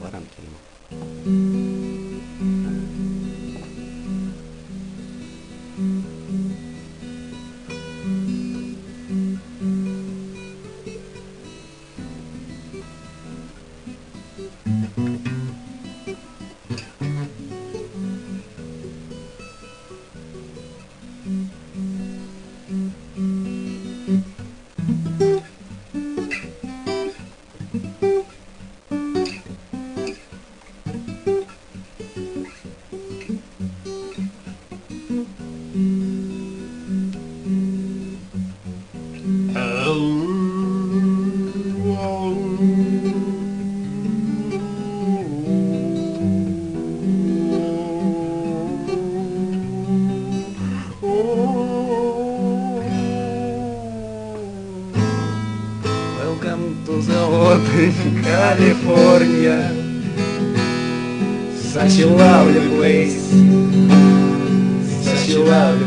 baramki ima. Welcome to the hotel in California. Such a lovely place. Such a lovely